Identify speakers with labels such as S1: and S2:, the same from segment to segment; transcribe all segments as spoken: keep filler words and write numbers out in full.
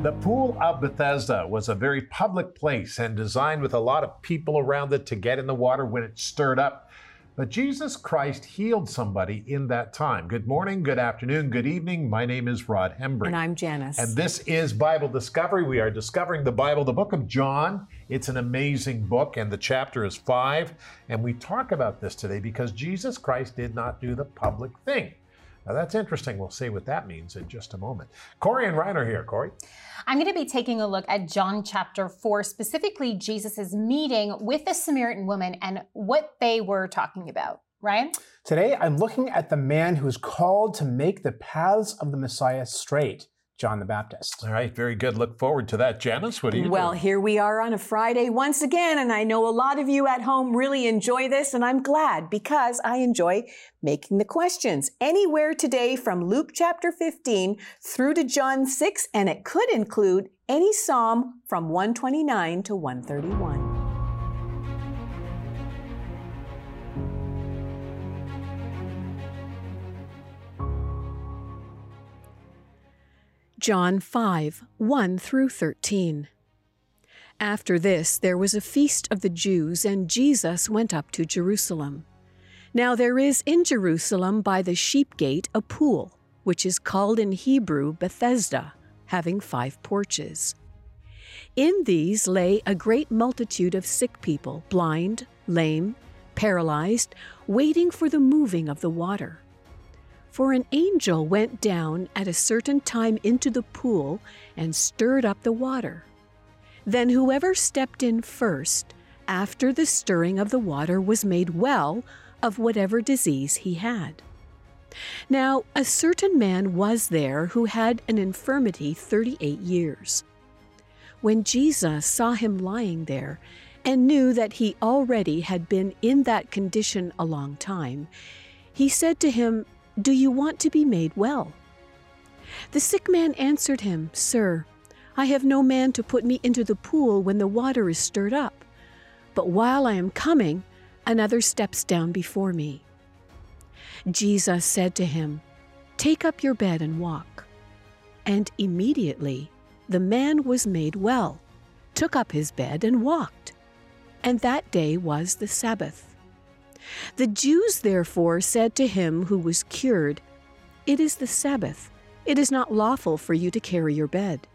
S1: The Pool of Bethesda was a very public place and designed with a lot of people around it to get in the water when it stirred up. But Jesus Christ healed somebody in that time. Good morning, good afternoon, good evening. My name is Rod Hembry.
S2: And I'm Janice.
S1: And this is Bible Discovery. We are discovering the Bible, the book of John. It's an amazing book, and the chapter is five. And we talk about this today because Jesus Christ did not do the public thing. Now, that's interesting. We'll see what that means in just a moment. Corey and Ryan are here. Corey?
S3: I'm going to be taking a look at John chapter four, specifically Jesus' meeting with the Samaritan woman and what they were talking about. Ryan?
S4: Today, I'm looking at the man who is called to make the paths of the Messiah straight, John the Baptist.
S1: All right, very good. Look forward to that. Janice, what are you
S2: Well,
S1: doing?
S2: here we are on a Friday once again, and I know a lot of you at home really enjoy this, and I'm glad because I enjoy making the questions. Anywhere today from Luke chapter fifteen through to John six, and it could include any psalm from one twenty-nine to one thirty-one. John five, one through thirteen. After this, there was a feast of the Jews, and Jesus went up to Jerusalem. Now there is in Jerusalem by the sheep gate a pool, which is called in Hebrew Bethesda, having five porches. In these lay a great multitude of sick people, blind, lame, paralyzed, waiting for the moving of the water. For an angel went down at a certain time into the pool and stirred up the water. Then whoever stepped in first, after the stirring of the water, was made well of whatever disease he had. Now a certain man was there who had an infirmity thirty-eight years. When Jesus saw him lying there, and knew that he already had been in that condition a long time, he said to him, "Do you want to be made well?" The sick man answered him, "Sir, I have no man to put me into the pool when the water is stirred up. But while I am coming, another steps down before me." Jesus said to him, "Take up your bed and walk." And immediately the man was made well, took up his bed and walked. And that day was the Sabbath. The Jews therefore said to him who was cured, "It is the Sabbath. It is not lawful for you to carry your bed."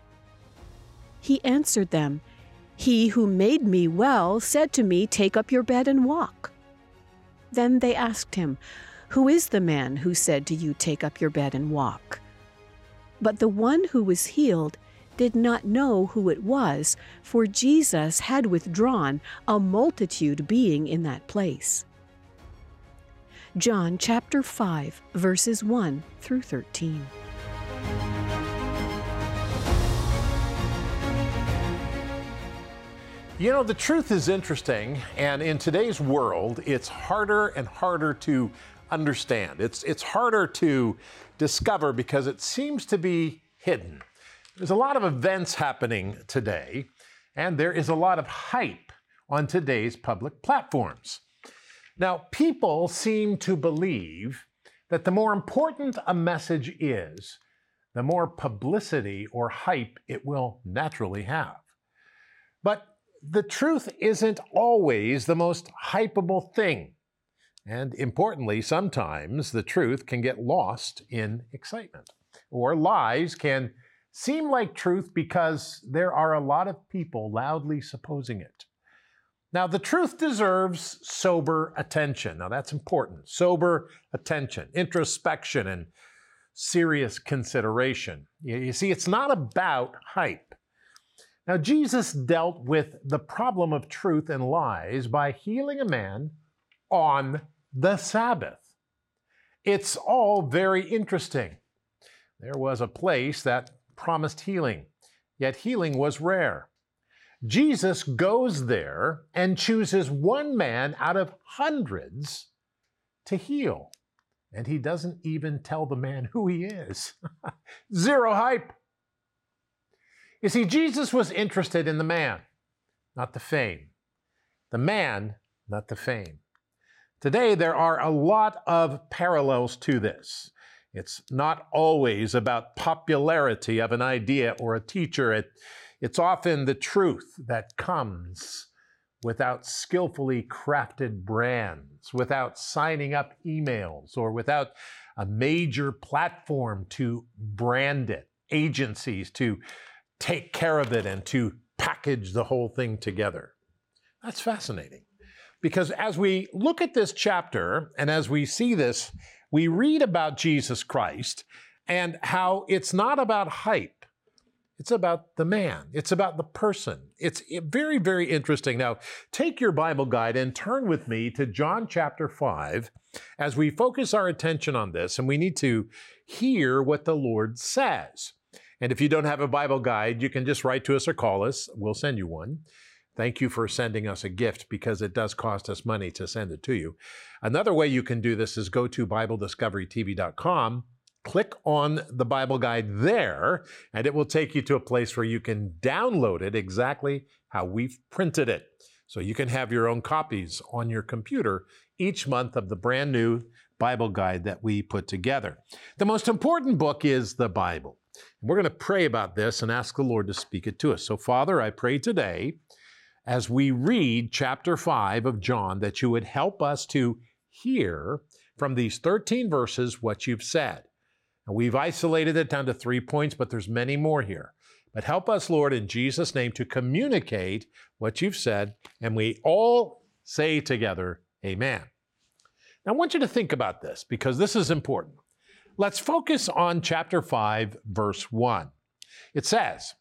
S2: He answered them, "He who made me well said to me, 'Take up your bed and walk.'" Then they asked him, "Who is the man who said to you, 'Take up your bed and walk'?" But the one who was healed did not know who it was, for Jesus had withdrawn, a multitude being in that place. John chapter five, verses one through thirteen.
S1: You know, the truth is interesting, and in today's world, it's harder and harder to understand. It's, it's harder to discover because it seems to be hidden. There's a lot of events happening today, and there is a lot of hype on today's public platforms. Now, people seem to believe that the more important a message is, the more publicity or hype it will naturally have. But the truth isn't always the most hypeable thing. And importantly, sometimes the truth can get lost in excitement, or lies can seem like truth because there are a lot of people loudly supposing it. Now, the truth deserves sober attention. Now, that's important. Sober attention, introspection, and serious consideration. You see, it's not about hype. Now, Jesus dealt with the problem of truth and lies by healing a man on the Sabbath. It's all very interesting. There was a place that promised healing, yet healing was rare. Jesus goes there and chooses one man out of hundreds to heal. And he doesn't even tell the man who he is. Zero hype. You see, Jesus was interested in the man, not the fame. The man, not the fame. Today, there are a lot of parallels to this. It's not always about popularity of an idea or a teacher. It, it's often the truth that comes without skillfully crafted brands, without signing up emails, or without a major platform to brand it, agencies to take care of it and to package the whole thing together. That's fascinating, because as we look at this chapter and as we see this, we read about Jesus Christ and how it's not about hype. It's about the man. It's about the person. It's very, very interesting. Now, take your Bible guide and turn with me to John chapter five as we focus our attention on this, and we need to hear what the Lord says. And if you don't have a Bible guide, you can just write to us or call us. We'll send you one. Thank you for sending us a gift, because it does cost us money to send it to you. Another way you can do this is go to Bible Discovery T V dot com. Click on the Bible guide there, and it will take you to a place where you can download it exactly how we've printed it. So you can have your own copies on your computer each month of the brand new Bible guide that we put together. The most important book is the Bible. We're going to pray about this and ask the Lord to speak it to us. So, Father, I pray today, as we read chapter five of John, that you would help us to hear from these thirteen verses what you've said. And we've isolated it down to three points, but there's many more here. But help us, Lord, in Jesus' name, to communicate what you've said, and we all say together, amen. Now, I want you to think about this, because this is important. Let's focus on chapter five, verse one. It says,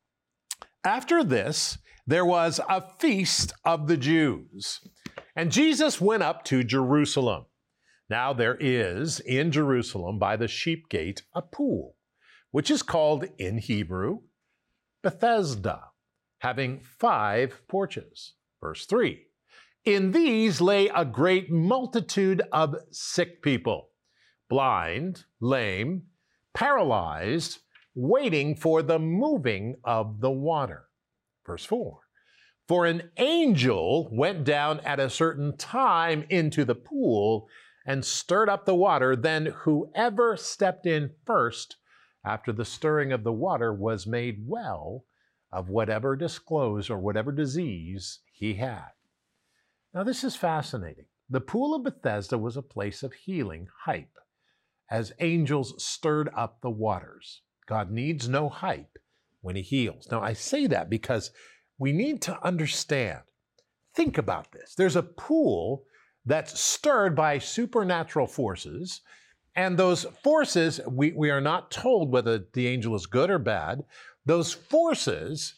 S1: "After this, there was a feast of the Jews, and Jesus went up to Jerusalem. Now there is in Jerusalem by the sheep gate a pool, which is called in Hebrew Bethesda, having five porches." Verse three, "In these lay a great multitude of sick people, blind, lame, paralyzed, waiting for the moving of the water." Verse four, "For an angel went down at a certain time into the pool and stirred up the water. Then whoever stepped in first after the stirring of the water was made well of whatever disclosed or whatever disease he had." Now, this is fascinating. The pool of Bethesda was a place of healing, hype, as angels stirred up the waters. God needs no hype when he heals. Now, I say that because we need to understand. Think about this. There's a pool that's stirred by supernatural forces, and those forces, we, we are not told whether the angel is good or bad. Those forces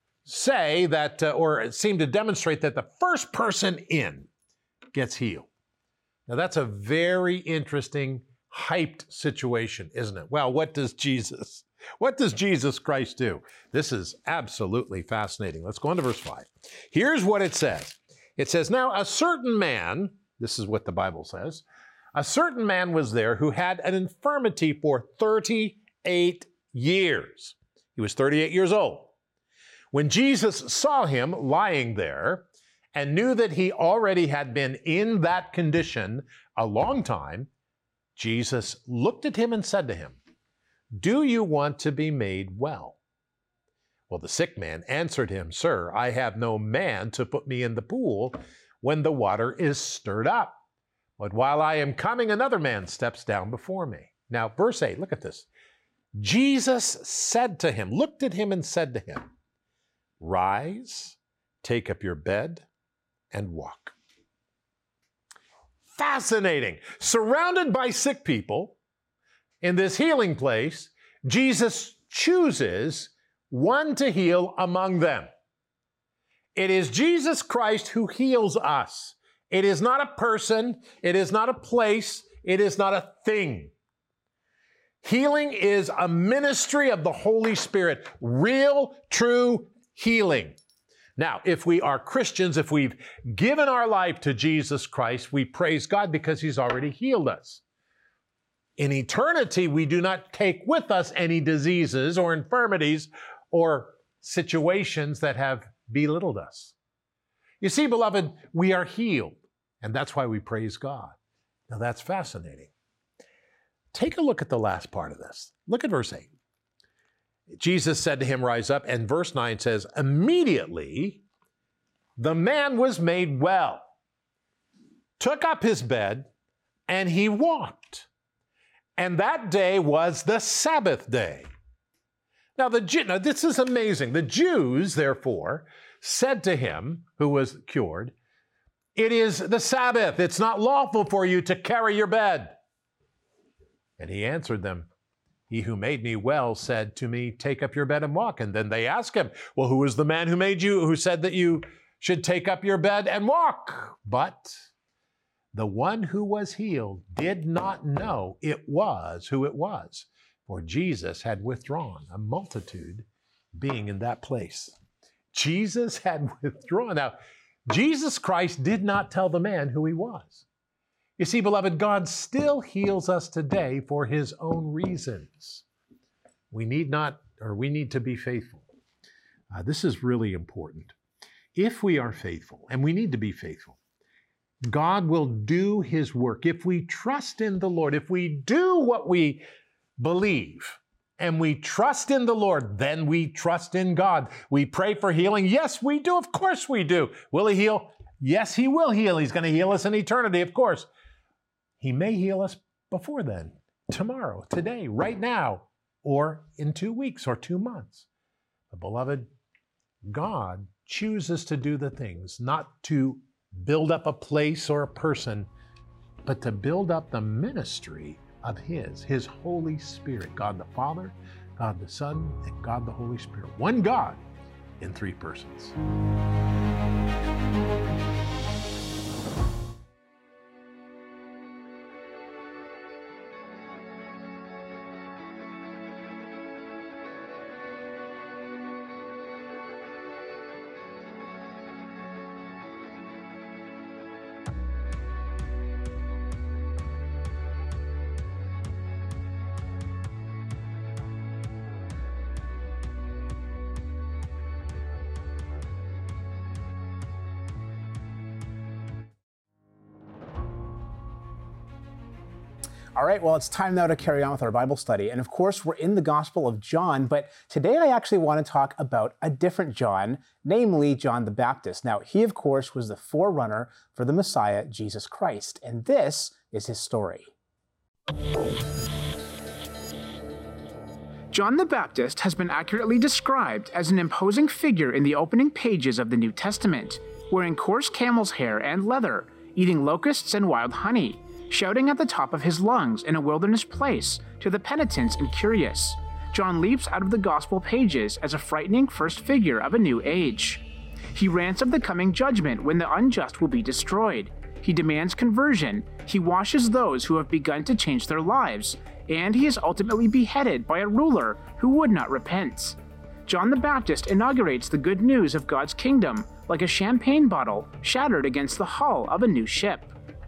S1: say that, uh, or seem to demonstrate that the first person in gets healed. Now, that's a very interesting, hyped situation, isn't it? Well, what does Jesus, what does Jesus Christ do? This is absolutely fascinating. Let's go on to verse five. Here's what it says. It says, "Now a certain man," this is what the Bible says, "a certain man was there who had an infirmity for thirty-eight years. He was thirty-eight years old. When Jesus saw him lying there and knew that he already had been in that condition a long time, Jesus looked at him and said to him, 'Do you want to be made well?' Well, the sick man answered him, 'Sir, I have no man to put me in the pool when the water is stirred up. But while I am coming, another man steps down before me.'" Now, verse eight, look at this. "Jesus said to him," looked at him and said to him, "Rise, take up your bed, and walk." Fascinating. Surrounded by sick people in this healing place, Jesus chooses one to heal among them. It is Jesus Christ who heals us. It is not a person. It is not a place. It is not a thing. Healing is a ministry of the Holy Spirit. Real, true healing. Now, if we are Christians, if we've given our life to Jesus Christ, we praise God because he's already healed us. In eternity, we do not take with us any diseases or infirmities or situations that have belittled us. You see, beloved, we are healed, and that's why we praise God. Now, that's fascinating. take a look at the last part of this. Look at verse eight. Jesus said to him, rise up. And verse nine says, immediately the man was made well, took up his bed, and he walked. And that day was the Sabbath day. Now, the Jew, now this is amazing. The Jews, therefore, said to him, who was cured, it is the Sabbath. It's not lawful for you to carry your bed. And he answered them, he who made me well said to me, take up your bed and walk. And then they asked him, well, who is the man who made you, who said that you should take up your bed and walk? But the one who was healed did not know it was who it was, for Jesus had withdrawn, a multitude being in that place. Jesus had withdrawn. Now, Jesus Christ did not tell the man who he was. You see, beloved, God still heals us today for his own reasons. We need not, or we need to be faithful. Uh, this is really important. If we are faithful, and we need to be faithful, God will do his work. If we trust in the Lord, if we do what we believe, and we trust in the Lord, then we trust in God. We pray for healing. Yes, we do. Of course we do. Will he heal? Yes, he will heal. He's going to heal us in eternity, of course. He may heal us before then, tomorrow, today, right now, or in two weeks or two months. But beloved, God chooses to do the things, not to build up a place or a person, but to build up the ministry of his, his Holy Spirit, God the Father, God the Son, and God the Holy Spirit. One God in three persons.
S4: All right, well, it's time now to carry on with our Bible study. And of course, we're in the Gospel of John, but today I actually want to talk about a different John, namely John the Baptist. Now, he, of course, was the forerunner for the Messiah, Jesus Christ, and this is his story. John the Baptist has been accurately described as an imposing figure in the opening pages of the New Testament, wearing coarse camel's hair and leather, eating locusts and wild honey, shouting at the top of his lungs in a wilderness place to the penitent and curious. John leaps out of the gospel pages as a frightening first figure of a new age. He rants of the coming judgment when the unjust will be destroyed. He demands conversion. He washes those who have begun to change their lives, and he is ultimately beheaded by a ruler who would not repent. John the Baptist inaugurates the good news of God's kingdom like a champagne bottle shattered against the hull of a new ship.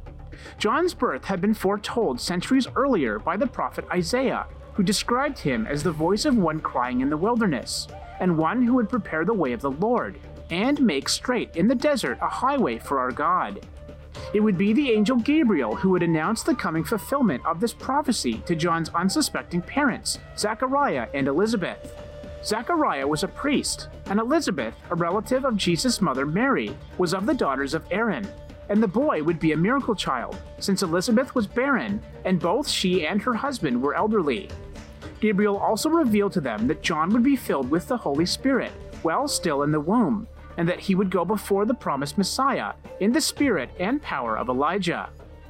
S4: John's birth had been foretold centuries earlier by the prophet Isaiah, who described him as the voice of one crying in the wilderness, and one who would prepare the way of the Lord, and make straight in the desert a highway for our God. It would be the angel Gabriel who would announce the coming fulfillment of this prophecy to John's unsuspecting parents, Zechariah and Elizabeth. Zechariah was a priest, and Elizabeth, a relative of Jesus' mother Mary, was of the daughters of Aaron. And the boy would be a miracle child, since Elizabeth was barren, and both she and her husband were elderly. Gabriel also revealed to them that John would be filled with the Holy Spirit while still in the womb, and that he would go before the promised Messiah in the spirit and power of Elijah.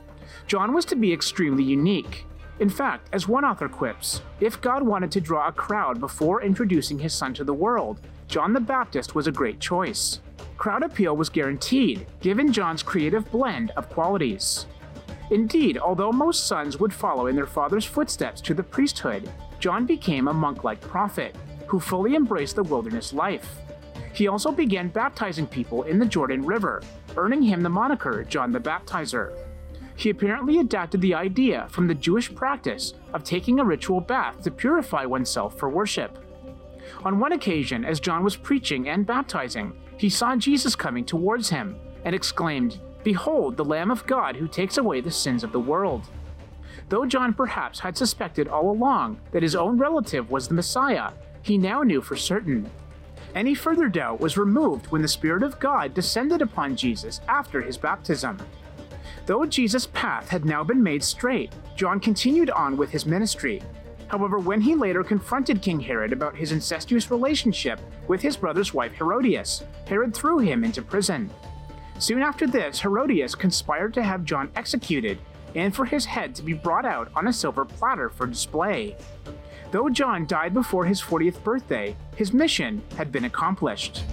S4: John was to be extremely unique. In fact, as one author quips, if God wanted to draw a crowd before introducing his son to the world, John the Baptist was a great choice. Crowd appeal was guaranteed, given John's creative blend of qualities. Indeed, although most sons would follow in their father's footsteps to the priesthood, John became a monk-like prophet, who fully embraced the wilderness life. He also began baptizing people in the Jordan River, earning him the moniker John the Baptizer. He apparently adapted the idea from the Jewish practice of taking a ritual bath to purify oneself for worship. On one occasion, as John was preaching and baptizing, he saw Jesus coming towards him and exclaimed, "Behold, the Lamb of God who takes away the sins of the world." Though John perhaps had suspected all along that his own relative was the Messiah, he now knew for certain. Any further doubt was removed when the Spirit of God descended upon Jesus after his baptism. Though Jesus' path had now been made straight, John continued on with his ministry. However, when he later confronted King Herod about his incestuous relationship with his brother's wife Herodias, Herod threw him into prison. Soon after this, Herodias conspired to have John executed and for his head to be brought out on a silver platter for display. Though John died before his fortieth birthday, his mission had been accomplished.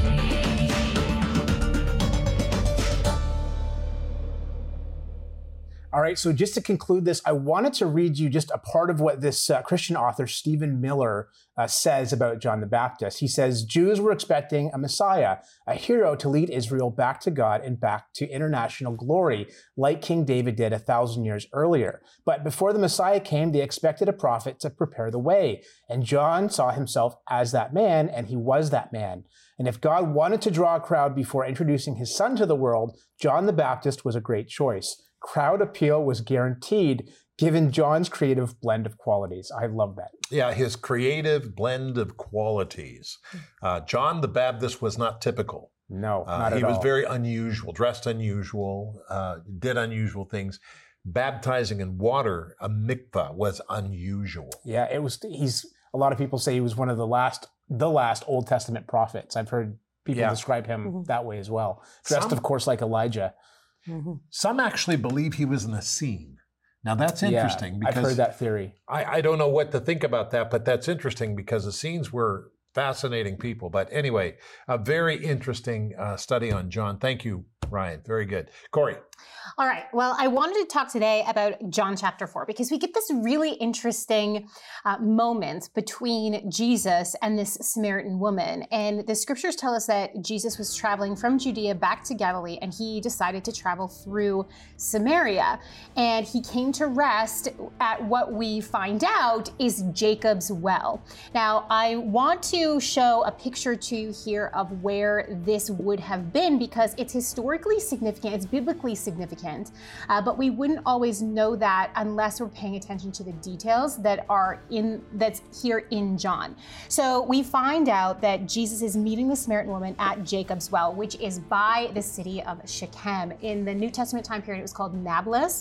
S5: All right, so just to conclude this, I wanted to read you just a part of what this uh, Christian author, Stephen Miller, uh, says about John the Baptist. He says, Jews were expecting a Messiah, a hero to lead Israel back to God and back to international glory, like King David did a thousand years earlier. But before the Messiah came, they expected a prophet to prepare the way. And John saw himself as that man, and he was that man. And if God wanted to draw a crowd before introducing his son to the world, John the Baptist was a great choice. Crowd appeal was guaranteed, given John's creative blend of qualities. I love that.
S1: Yeah, his creative blend of qualities. Uh, John the Baptist was not typical.
S5: No,
S1: uh,
S5: not at
S1: he
S5: all.
S1: was very unusual, dressed unusual, uh, did unusual things. Baptizing in water, a mikvah, was unusual.
S5: Yeah, it was. He's. A lot of people say he was one of the last, the last Old Testament prophets. I've heard people
S1: Yeah.
S5: describe him
S2: Mm-hmm.
S5: that way as well. Dressed,
S1: Some-
S5: of course, like Elijah.
S2: Mm-hmm.
S1: Some actually believe he was an Essene. Now that's interesting
S5: Yeah,
S1: because
S5: I've heard that theory.
S1: I, I don't know what to think about that, but that's interesting because Essenes were fascinating people. But anyway, a very interesting uh, study on John. Thank you, Ryan. Very good. Corey.
S3: All right. Well, I wanted to talk today about John chapter four because we get this really interesting uh, moment between Jesus and this Samaritan woman. And the scriptures tell us that Jesus was traveling from Judea back to Galilee, and he decided to travel through Samaria. And he came to rest at what we find out is Jacob's well. Now, I want to show a picture to you here of where this would have been because it's historically significant, it's biblically significant, uh, but we wouldn't always know that unless we're paying attention to the details that are in that's here in John. So we find out that Jesus is meeting the Samaritan woman at Jacob's well, which is by the city of Shechem. In the New Testament time period, it was called Nablus.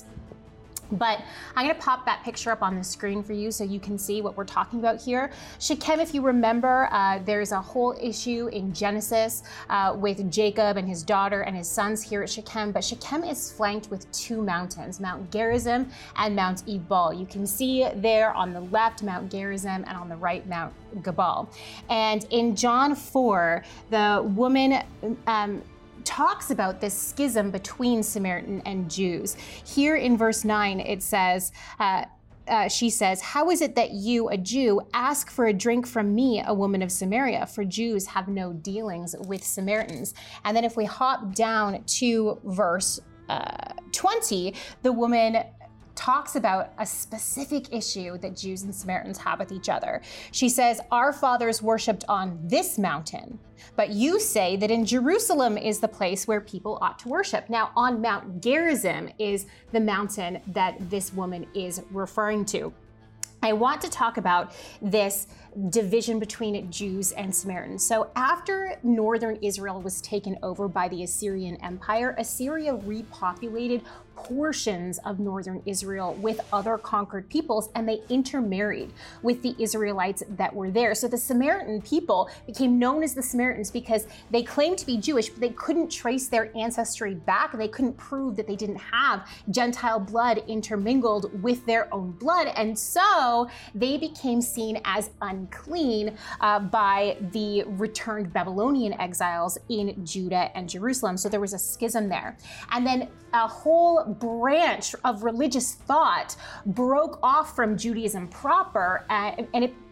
S3: But I'm going to pop that picture up on the screen for you so you can see what we're talking about here. Shechem, if you remember, uh, there's a whole issue in Genesis uh, with Jacob and his daughter and his sons here at Shechem. But Shechem is flanked with two mountains, Mount Gerizim and Mount Ebal. You can see there on the left Mount Gerizim and on the right Mount Gebal. And in John four, the woman um, talks about this schism between Samaritan and Jews. Here in verse nine, it says, uh, uh, she says, "How is it that you, a Jew, ask for a drink from me, a woman of Samaria? For Jews have no dealings with Samaritans." And then if we hop down to verse uh, twenty, the woman talks about a specific issue that Jews and Samaritans have with each other. She says, "Our fathers worshipped on this mountain, but you say that in Jerusalem is the place where people ought to worship." Now, on Mount Gerizim is the mountain that this woman is referring to. I want to talk about this division between Jews and Samaritans. So after northern Israel was taken over by the Assyrian Empire, Assyria repopulated portions of northern Israel with other conquered peoples, and they intermarried with the Israelites that were there. So the Samaritan people became known as the Samaritans because they claimed to be Jewish, but they couldn't trace their ancestry back. They couldn't prove that they didn't have Gentile blood intermingled with their own blood. And so they became seen as unclean uh, by the returned Babylonian exiles in Judah and Jerusalem. So there was a schism there. And then a whole branch of religious thought broke off from Judaism proper, uh, and it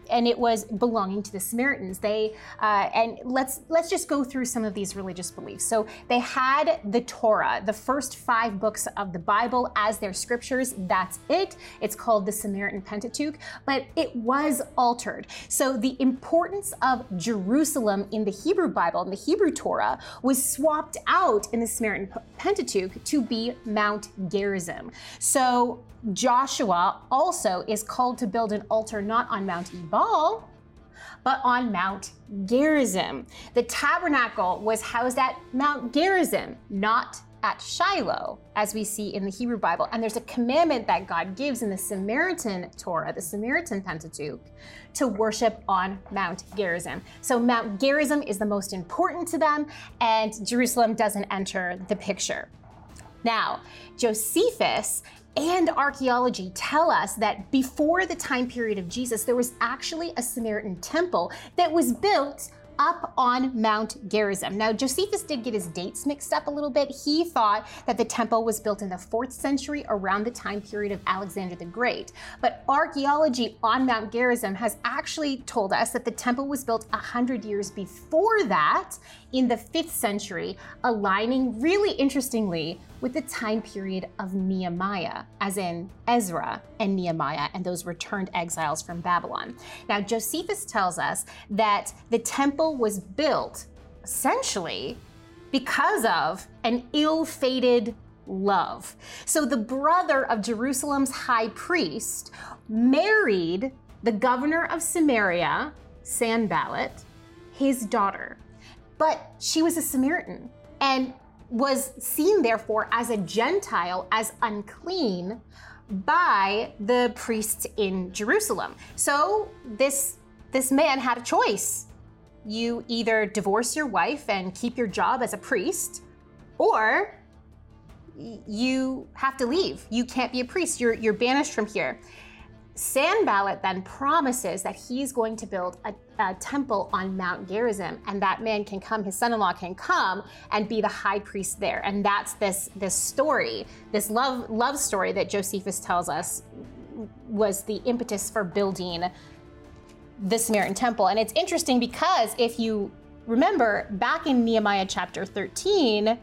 S3: and it was belonging to the Samaritans. They uh, and let's let's just go through some of these religious beliefs. So they had the Torah, the first five books of the Bible, as their scriptures. That's it. It's called the Samaritan Pentateuch, but it was altered. So the importance of Jerusalem in the Hebrew Bible, in the Hebrew Torah, was swapped out in the Samaritan Pentateuch to be Mount Gerizim. So Joshua also is called to build an altar not on Mount Ebal, but on Mount Gerizim. The tabernacle was housed at Mount Gerizim, not at Shiloh, as we see in the Hebrew Bible. And there's a commandment that God gives in the Samaritan Torah, the Samaritan Pentateuch, to worship on Mount Gerizim. So Mount Gerizim is the most important to them, and Jerusalem doesn't enter the picture. Now, Josephus and archaeology tell us that before the time period of Jesus, there was actually a Samaritan temple that was built up on Mount Gerizim. Now, Josephus did get his dates mixed up a little bit. He thought that the temple was built in the fourth century, around the time period of Alexander the Great. But archaeology on Mount Gerizim has actually told us that the temple was built one hundred years before that, in the fifth century, aligning really interestingly with the time period of Nehemiah, as in Ezra and Nehemiah and those returned exiles from Babylon. Now, Josephus tells us that the temple was built essentially because of an ill-fated love. So the brother of Jerusalem's high priest married the governor of Samaria, Sanballat, his daughter. But she was a Samaritan and was seen, therefore, as a Gentile, as unclean by the priests in Jerusalem. So this, this man had a choice. You either divorce your wife and keep your job as a priest, or you have to leave. You can't be a priest. You're, you're banished from here. Sanballat then promises that he's going to build a, a temple on Mount Gerizim, and that man can come, his son-in-law can come and be the high priest there. And that's this, this story, this love, love story that Josephus tells us was the impetus for building the Samaritan temple. And it's interesting because if you remember back in Nehemiah chapter thirteen,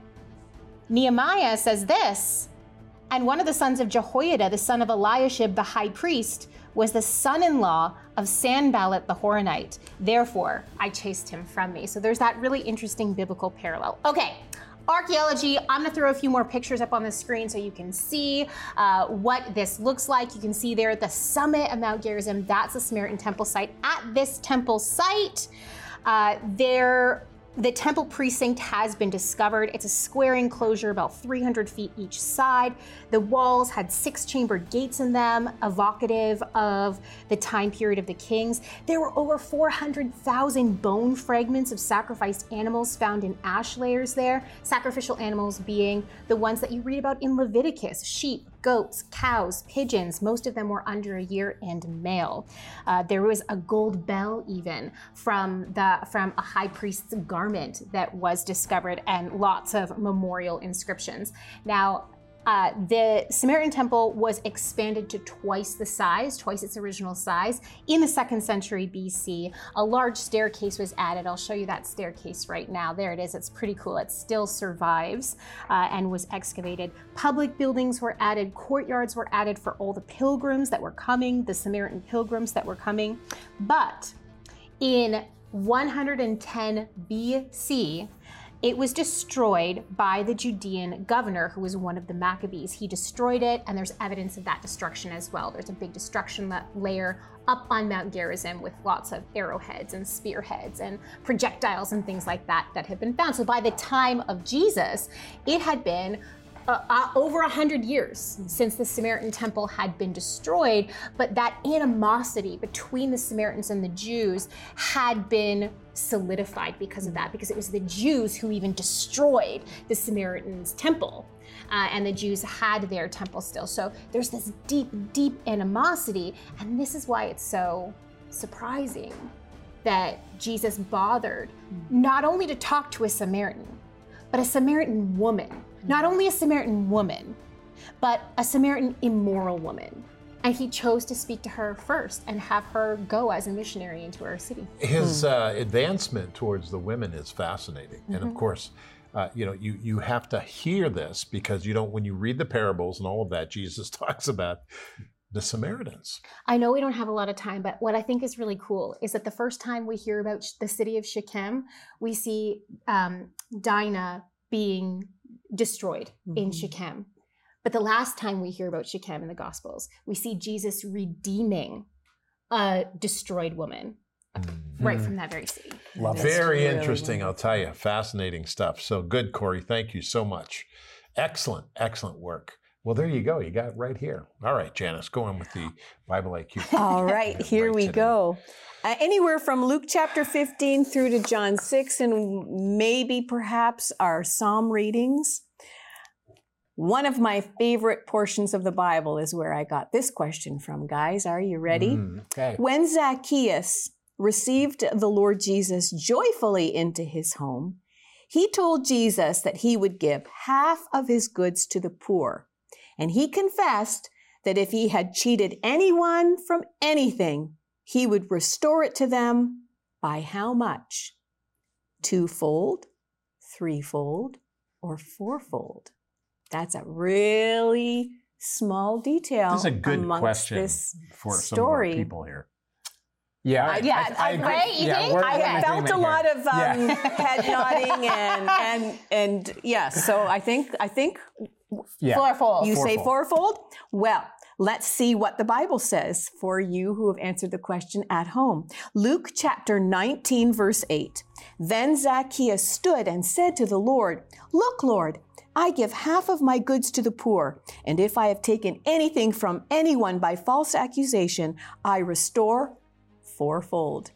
S3: Nehemiah says this: "And one of the sons of Jehoiada, the son of Eliashib, the high priest, was the son-in-law of Sanballat the Horonite. Therefore, I chased him from me." So there's that really interesting biblical parallel. Okay, archaeology. I'm gonna throw a few more pictures up on the screen so you can see uh, what this looks like. You can see there at the summit of Mount Gerizim, that's the Samaritan temple site. At this temple site, uh, there The temple precinct has been discovered. It's a square enclosure about three hundred feet each side. The walls had six chambered gates in them, evocative of the time period of the kings. There were over four hundred thousand bone fragments of sacrificed animals found in ash layers there. Sacrificial animals being the ones that you read about in Leviticus: sheep, goats, cows, pigeons. Most of them were under a year and male. Uh, there was a gold bell even from the from a high priest's garment that was discovered, and lots of memorial inscriptions. Now, uh, the Samaritan temple was expanded to twice the size, twice its original size, in the second century B C. A large staircase was added. I'll show you that staircase right now. There it is. It's pretty cool. It still survives uh, and was excavated. Public buildings were added. Courtyards were added for all the pilgrims that were coming, the Samaritan pilgrims that were coming. But in one hundred ten B C, it was destroyed by the Judean governor, who was one of the Maccabees. He destroyed it, and there's evidence of that destruction as well. There's a big destruction layer up on Mount Gerizim with lots of arrowheads and spearheads and projectiles and things like that that have been found. So by the time of Jesus, it had been Uh, uh, over a hundred years since the Samaritan temple had been destroyed, but that animosity between the Samaritans and the Jews had been solidified because of that, because it was the Jews who even destroyed the Samaritans' temple, uh, and the Jews had their temple still. So there's this deep, deep animosity, and this is why it's so surprising that Jesus bothered not only to talk to a Samaritan, but a Samaritan woman. Not only a Samaritan woman, but a Samaritan immoral woman. And he chose to speak to her first and have her go as a missionary into our city.
S1: His uh, advancement towards the women is fascinating. Mm-hmm. And of course, uh, you know, you, you have to hear this because you don't, when you read the parables and all of that, Jesus talks about the Samaritans.
S3: I know we don't have a lot of time, but what I think is really cool is that the first time we hear about the city of Shechem, we see um, Dinah being destroyed mm-hmm. in Shechem. But the last time we hear about Shechem in the Gospels, we see Jesus redeeming a destroyed woman mm-hmm. right from that very city.
S1: Love it. Very interesting, really I'll tell you. Fascinating stuff. So good, Corey. Thank you so much. Excellent, excellent work. Well, there you go. You got it right here. All right, Janice, go on with the Bible I Q.
S6: All right, here
S1: right
S6: we
S1: today.
S6: go. Uh, anywhere from Luke chapter fifteen through to John six, and maybe perhaps our Psalm readings. One of my favorite portions of the Bible is where I got this question from, guys. Are you ready?
S5: Mm, okay.
S6: When Zacchaeus received the Lord Jesus joyfully into his home, he told Jesus that he would give half of his goods to the poor. And he confessed that if he had cheated anyone from anything, he would restore it to them by how much? Twofold, threefold, or fourfold? That's a really small detail.
S1: This is a good
S6: amongst
S1: question
S6: this
S1: for some
S6: story.
S1: of our people here.
S5: Yeah,
S6: I, yeah, I, I,
S3: agree. Right, you think?
S5: we're-
S6: I
S5: we're in
S6: felt a
S5: agreement
S6: lot
S5: here.
S6: of um,
S5: Yeah.
S6: head nodding and and and yeah. So I think I think
S5: Yeah.
S3: Fourfold.
S6: you say
S5: Fourfold.
S6: fourfold. Well, let's see what the Bible says for you who have answered the question at home. Luke chapter nineteen, verse eight. Then Zacchaeus stood and said to the Lord, "Look, Lord, I give half of my goods to the poor, and if I have taken anything from anyone by false accusation, I restore fourfold."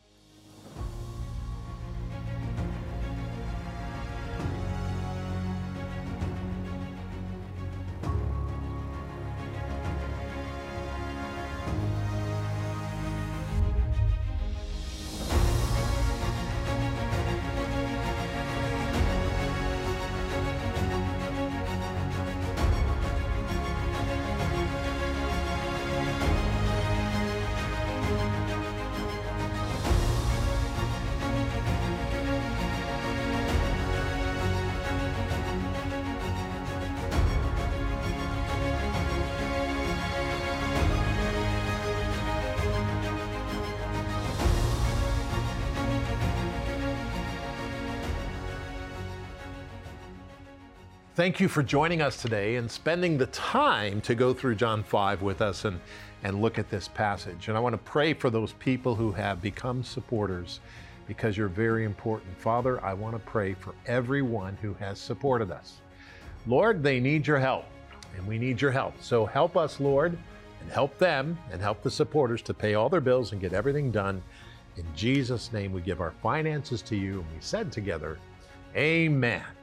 S1: Thank you for joining us today and spending the time to go through John five with us and, and look at this passage. And I want to pray for those people who have become supporters because you're very important. Father, I want to pray for everyone who has supported us. Lord, they need your help, and we need your help. So help us, Lord, and help them and help the supporters to pay all their bills and get everything done. In Jesus' name, we give our finances to you, and we said together, amen.